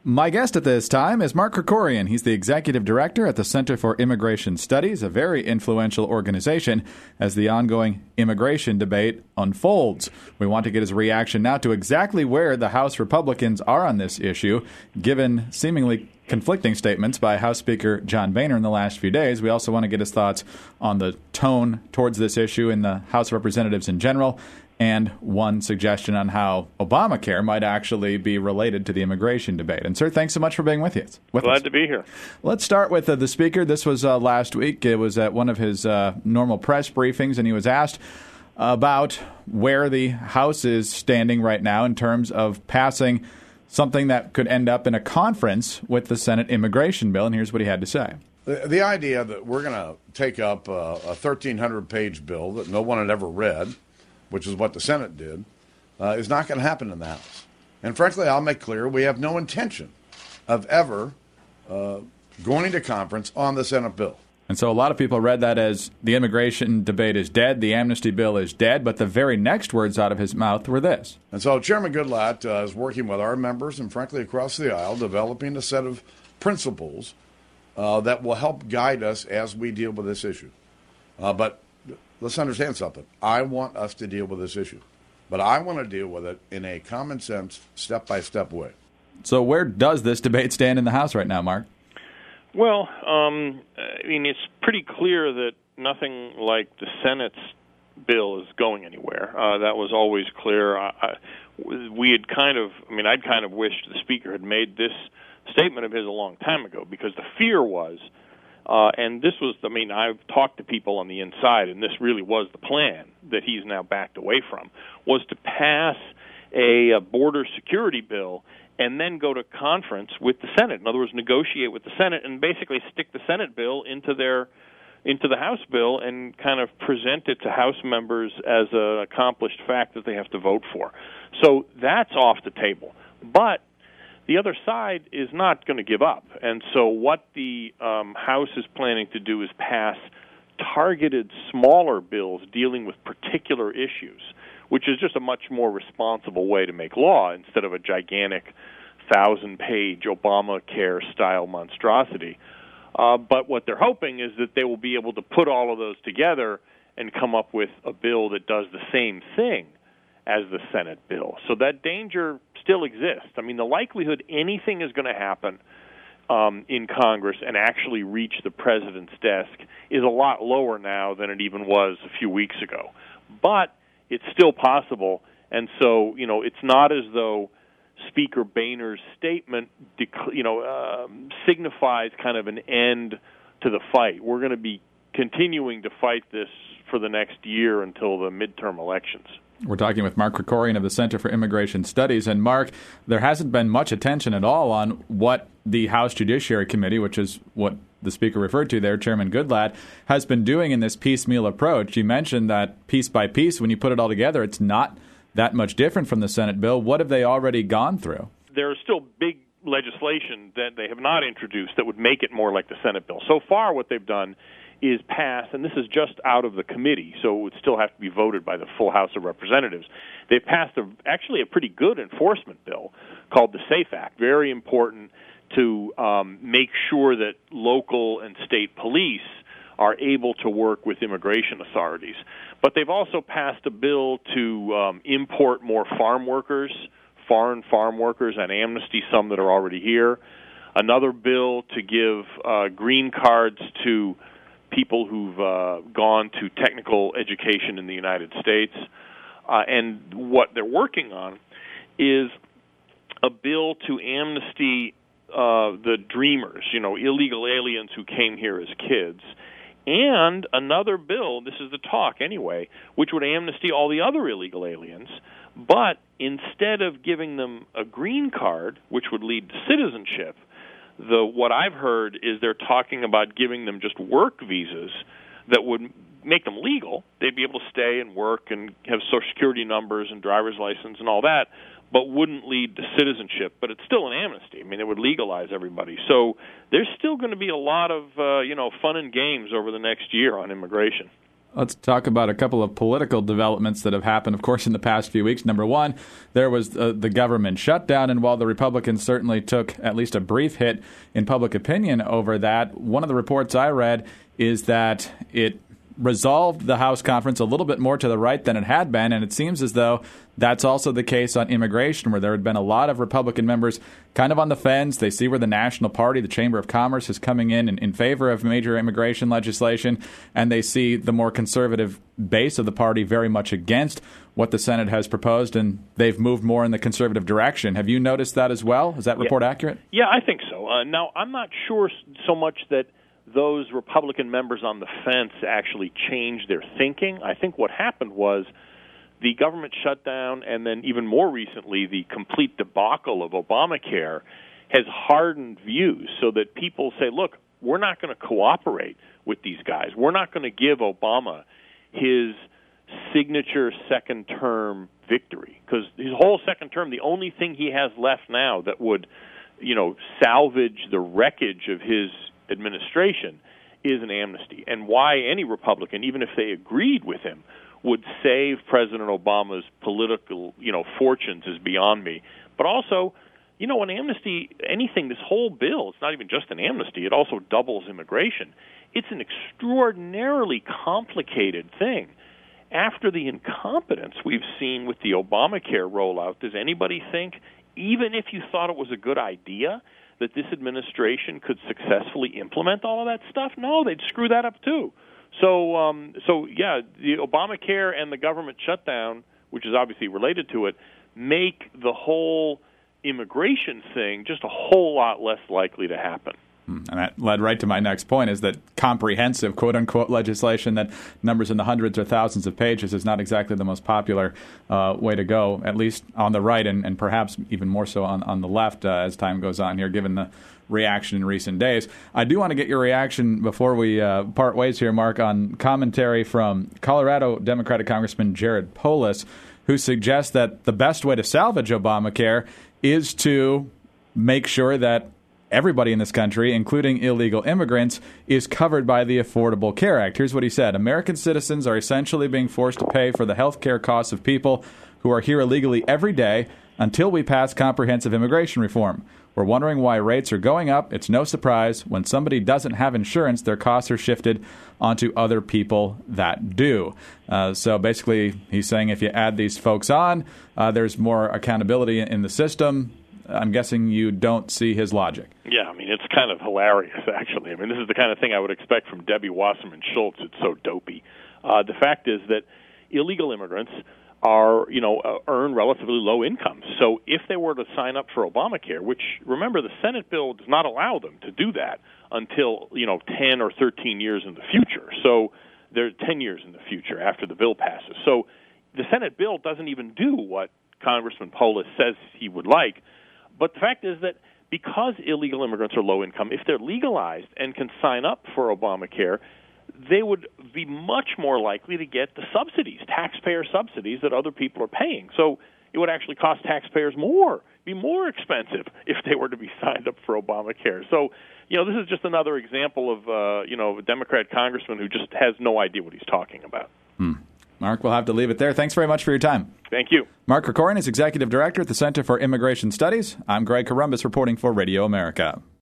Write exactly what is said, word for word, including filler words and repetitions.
My guest at this time is Mark Krikorian. He's the executive director at the Center for Immigration Studies, a very influential organization as the ongoing immigration debate unfolds. We want to get his reaction now to exactly where the House Republicans are on this issue, given seemingly conflicting statements by House Speaker John Boehner in the last few days. We also want to get his thoughts on the tone towards this issue in the House of Representatives in general, and one suggestion on how Obamacare might actually be related to the immigration debate. And, sir, thanks so much for being with us. With Glad us. to be here. Let's start with uh, the Speaker. This was uh, last week. It was at one of his uh, normal press briefings, and he was asked about where the House is standing right now in terms of passing something that could end up in a conference with the Senate immigration bill. And here's what he had to say. The, the idea that we're going to take up uh, a thirteen hundred page bill that no one had ever read, which is what the Senate did, uh, is not going to happen in the House. And frankly, I'll make clear we have no intention of ever uh, going to conference on the Senate bill. And so a lot of people read that as the immigration debate is dead, the amnesty bill is dead, but the very next words out of his mouth were this. And so Chairman Goodlatte uh, is working with our members and, frankly, across the aisle, developing a set of principles uh, that will help guide us as we deal with this issue. Uh, but let's understand something. I want us to deal with this issue, but I want to deal with it in a common sense, step-by-step way. So where does this debate stand in the House right now, Mark? Well, um, I mean, it's pretty clear that nothing like the Senate's bill is going anywhere. Uh, that was always clear. I, I, we had kind of, I mean, I'd kind of wished the Speaker had made this statement of his a long time ago, because the fear was, Uh, and this was, I mean, I've talked to people on the inside, and this really was the plan that he's now backed away from, was to pass a, a border security bill and then go to conference with the Senate. In other words, negotiate with the Senate and basically stick the Senate bill into their into the House bill and kind of present it to House members as an accomplished fact that they have to vote for. So that's off the table. But the other side is not going to give up. And so what the um, House is planning to do is pass targeted smaller bills dealing with particular issues, which is just a much more responsible way to make law instead of a gigantic thousand-page Obamacare-style monstrosity. Uh, but what they're hoping is that they will be able to put all of those together and come up with a bill that does the same thing as the Senate bill. So that danger still exists. I mean, the likelihood anything is going to happen um, in Congress and actually reach the president's desk is a lot lower now than it even was a few weeks ago. But it's still possible, and so, you know, it's not as though Speaker Boehner's statement, dec- you know, uh, signifies kind of an end to the fight. We're going to be continuing to fight this for the next year until the midterm elections. We're talking with Mark Krikorian of the Center for Immigration Studies. And, Mark, there hasn't been much attention at all on what the House Judiciary Committee, which is what the Speaker referred to there, Chairman Goodlatte, has been doing in this piecemeal approach. You mentioned that piece by piece, when you put it all together, it's not that much different from the Senate bill. What have they already gone through? There is still big legislation that they have not introduced that would make it more like the Senate bill. So far, what they've done is pass, and this is just out of the committee, so it would still have to be voted by the full House of Representatives. They passed a, actually a pretty good enforcement bill called the SAFE Act, very important to um, make sure that local and state police are able to work with immigration authorities. But they've also passed a bill to um, import more farm workers, foreign farm workers, and amnesty some that are already here. Another bill to give uh, green cards to people who've uh, gone to technical education in the United States. Uh, and what they're working on is a bill to amnesty uh, the dreamers, you know, illegal aliens who came here as kids, and another bill, this is the talk anyway, which would amnesty all the other illegal aliens, but instead of giving them a green card, which would lead to citizenship, The what I've heard is they're talking about giving them just work visas that would make them legal. They'd be able to stay and work and have Social Security numbers and driver's license and all that, but wouldn't lead to citizenship. But it's still an amnesty. I mean, it would legalize everybody. So there's still going to be a lot of uh, you know fun and games over the next year on immigration. Let's talk about a couple of political developments that have happened, of course, in the past few weeks. Number one, there was uh, the government shutdown, and while the Republicans certainly took at least a brief hit in public opinion over that, one of the reports I read is that it resolved the House conference a little bit more to the right than it had been, and it seems as though that's also the case on immigration, where there had been a lot of Republican members kind of on the fence. They see where the National Party, the Chamber of Commerce, is coming in, in in favor of major immigration legislation, and they see the more conservative base of the party very much against what the Senate has proposed, and they've moved more in the conservative direction. Have you noticed that as well? Is that report yeah. accurate? Yeah, I think so. Uh, now, I'm not sure so much that those Republican members on the fence actually changed their thinking. I think what happened was the government shutdown, and then even more recently, the complete debacle of Obamacare has hardened views so that people say, look, we're not going to cooperate with these guys. We're not going to give Obama his signature second-term victory, because his whole second term, the only thing he has left now that would, you know, salvage the wreckage of his administration is an amnesty. And why any Republican, even if they agreed with him, would save President Obama's political, you know, fortunes is beyond me. But also, you know, an amnesty, anything, this whole bill, it's not even just an amnesty, it also doubles immigration. It's an extraordinarily complicated thing. After the incompetence we've seen with the Obamacare rollout, does anybody think, even if you thought it was a good idea, that this administration could successfully implement all of that stuff? No, they'd screw that up too. So, um, so yeah, the Obamacare and the government shutdown, which is obviously related to it, make the whole immigration thing just a whole lot less likely to happen. And that led right to my next point, is that comprehensive, quote-unquote, legislation that numbers in the hundreds or thousands of pages is not exactly the most popular uh, way to go, at least on the right, and, and perhaps even more so on, on the left uh, as time goes on here, given the reaction in recent days. I do want to get your reaction before we uh, part ways here, Mark, on commentary from Colorado Democratic Congressman Jared Polis, who suggests that the best way to salvage Obamacare is to make sure that everybody in this country, including illegal immigrants, is covered by the Affordable Care Act. Here's what he said. American citizens are essentially being forced to pay for the health care costs of people who are here illegally every day until we pass comprehensive immigration reform. We're wondering why rates are going up. It's no surprise. When somebody doesn't have insurance, their costs are shifted onto other people that do. Uh, so basically, he's saying if you add these folks on, uh, there's more accountability in the system. I'm guessing you don't see his logic. Yeah, I mean, it's kind of hilarious, actually. I mean, this is the kind of thing I would expect from Debbie Wasserman Schultz. It's so dopey. Uh, the fact is that illegal immigrants are, you know, uh, earn relatively low incomes. So if they were to sign up for Obamacare, which, remember, the Senate bill does not allow them to do that until, you know, ten or thirteen years in the future. So they're ten years in the future after the bill passes. So the Senate bill doesn't even do what Congressman Polis says he would like. But the fact is that because illegal immigrants are low income, if they're legalized and can sign up for Obamacare, they would be much more likely to get the subsidies, taxpayer subsidies that other people are paying. So it would actually cost taxpayers more, be more expensive if they were to be signed up for Obamacare. So, you know, this is just another example of, uh, you know, a Democrat congressman who just has no idea what he's talking about. Hmm. Mark, we'll have to leave it there. Thanks very much for your time. Thank you. Mark Krikorian is Executive Director at the Center for Immigration Studies. I'm Greg Corombos reporting for Radio America.